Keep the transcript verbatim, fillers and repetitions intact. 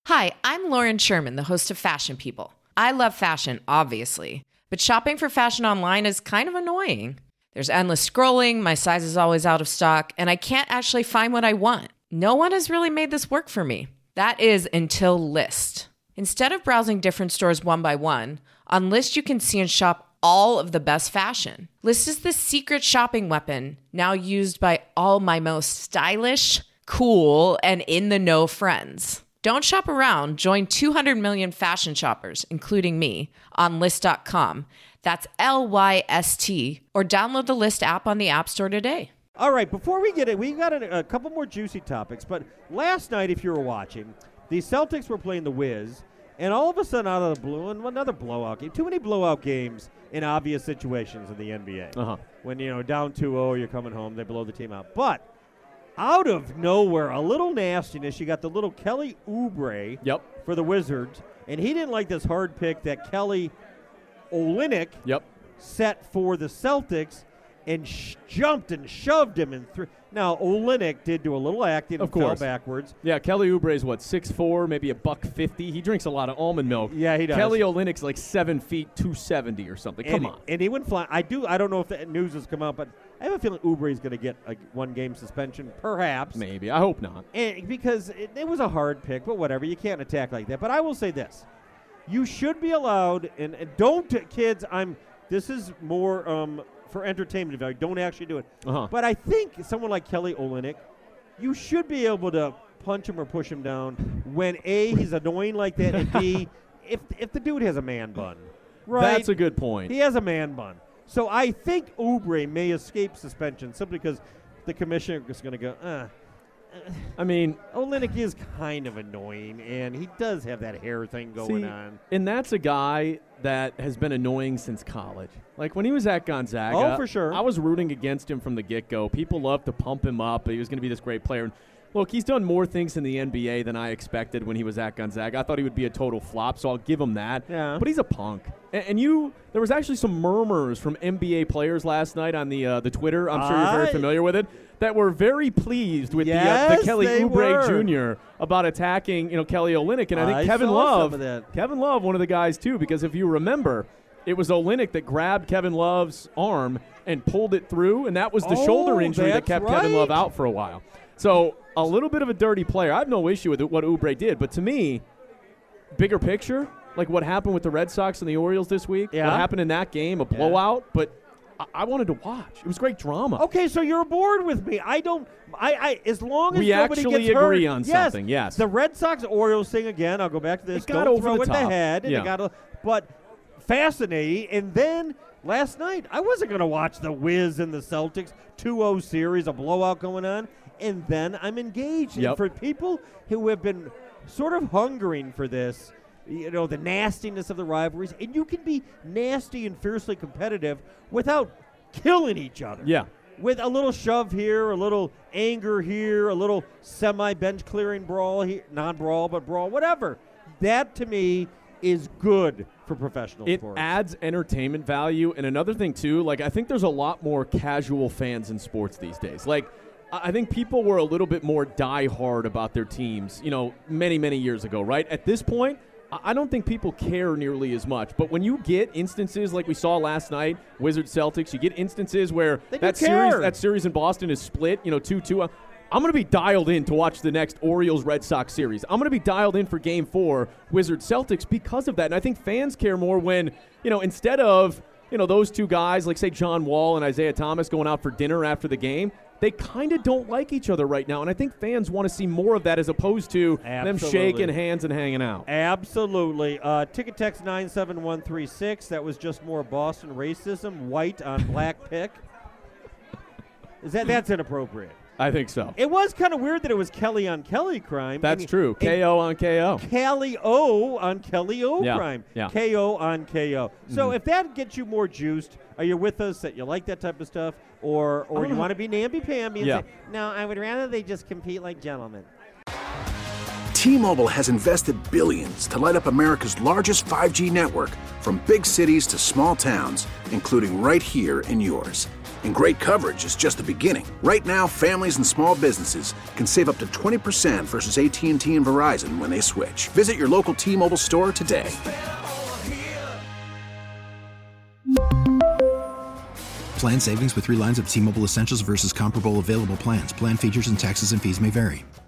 Hi, I'm Lauren Sherman, the host of Fashion People. I love fashion, obviously, but shopping for fashion online is kind of annoying. There's endless scrolling, my size is always out of stock, and I can't actually find what I want. No one has really made this work for me. That is until Lyst. Instead of browsing different stores one by one, on Lyst you can see and shop all of the best fashion. Lyst is the secret shopping weapon, now used by all my most stylish, cool, and in-the-know friends. Don't shop around. Join two hundred million fashion shoppers, including me, on Lyst dot com. That's L Y S T. Or download the Lyst app on the App Store today. All right, before we get it, we got a, a couple more juicy topics. But last night, if you were watching, the Celtics were playing the Wiz, and all of a sudden, out of the blue, and another blowout game. Too many blowout games in obvious situations in the N B A. Uh-huh. When, you know, down two oh, you're coming home, they blow the team out. But out of nowhere, a little nastiness. You got the little Kelly Oubre Yep. for the Wizards, and he didn't like this hard pick that Kelly Olynyk Yep. set for the Celtics and sh- jumped and shoved him and threw. Now, Olynyk did do a little acting Of and fell course. backwards. Yeah, Kelly Oubre is what, six foot four, maybe a buck fifty. He drinks a lot of almond milk. Yeah, he does. Kelly Olynyk's like seven feet, two seventy or something. Come and, on. And he went flying. I do. I don't know if the news has come out, but I have a feeling Oubre is going to get a one-game suspension, perhaps. Maybe. I hope not. And because it, it was a hard pick, but whatever. You can't attack like that. But I will say this: you should be allowed, and, and don't, kids. I'm. This is more um, for entertainment value. Don't actually do it. Uh-huh. But I think someone like Kelly Olynyk, you should be able to punch him or push him down when A, he's annoying like that, and B, if if the dude has a man bun. Right? That's a good point. He has a man bun. So I think Oubre may escape suspension simply because the commissioner is going to go, uh. I mean, Olynyk is kind of annoying, and he does have that hair thing going see, on. And that's a guy that has been annoying since college. Like when he was at Gonzaga, Oh, for sure. I was rooting against him from the get-go. People loved to pump him up. He was going to be this great player. Look, he's done more things in the N B A than I expected when he was at Gonzaga. I thought he would be a total flop, so I'll give him that. Yeah. But he's a punk. And, and you, there was actually some murmurs from N B A players last night on the uh, the Twitter. I'm sure you're very I- familiar with it. That were very pleased with Yes, the, uh, the Kelly they Oubre were. Junior about attacking, you know, Kelly Olynyk. And I think I Kevin saw Love, some of that. Kevin Love, one of the guys too, because if you remember, it was Olynyk that grabbed Kevin Love's arm and pulled it through, and that was the Oh, shoulder injury that that's kept Kevin right. Love out for a while. So a little bit of a dirty player. I have no issue with what Oubre did, but to me, bigger picture, like what happened with the Red Sox and the Orioles this week, Yeah. what happened in that game, a blowout, but I-, I wanted to watch. It was great drama. Okay, so you're bored with me. I don't. I. I as long as We nobody actually gets agree hurt, on yes, something, yes. The Red Sox Orioles thing again. I'll go back to this. It got Don't over throw the it in top. the head. And Yeah. it got a, but fascinating. And then last night, I wasn't going to watch the Wiz and the Celtics two oh series, a blowout going on, and then I'm engaged. Yep. And for people who have been sort of hungering for this, you know, the nastiness of the rivalries, and you can be nasty and fiercely competitive without killing each other. Yeah. With a little shove here, a little anger here, a little semi-bench clearing brawl here, non-brawl, but brawl, whatever. That, to me, is good for professional It sports. adds entertainment value. And another thing, too, like I think there's a lot more casual fans in sports these days. Like I I think people were a little bit more die-hard about their teams, you know, many, many years ago, right? At this point, I I don't think people care nearly as much. But when you get instances like we saw last night, Wizards Celtics, you get instances where They do that series care. that series in Boston is split, you know, two two. Uh, I'm going to be dialed in to watch the next Orioles-Red Sox series. I'm going to be dialed in for Game four, Wizards-Celtics, because of that. And I think fans care more when, you know, instead of, you know, those two guys, like, say, John Wall and Isaiah Thomas going out for dinner after the game, they kind of don't like each other right now. And I think fans want to see more of that as opposed to them Absolutely. shaking hands and hanging out. Absolutely. Uh, ticket text nine seven one three six. That was just more Boston racism. White on black pick. Is that That's inappropriate. I think so. It was kind of weird that it was Kelly on Kelly crime. That's and- true. and K O on K O. Kelly O on Kelly O Yeah, crime. yeah. K O on K O. So Mhm. if that gets you more juiced, are you with us that you like that type of stuff? Or or don't you know. want to be namby-pamby and Yeah. say, no, I would rather they just compete like gentlemen. T-Mobile has invested billions to light up America's largest five G network, from big cities to small towns, including right here in yours. And great coverage is just the beginning. Right now, families and small businesses can save up to twenty percent versus A T and T and Verizon when they switch. Visit your local T-Mobile store today. Plan savings with three lines of T-Mobile Essentials versus comparable available plans. Plan features and taxes and fees may vary.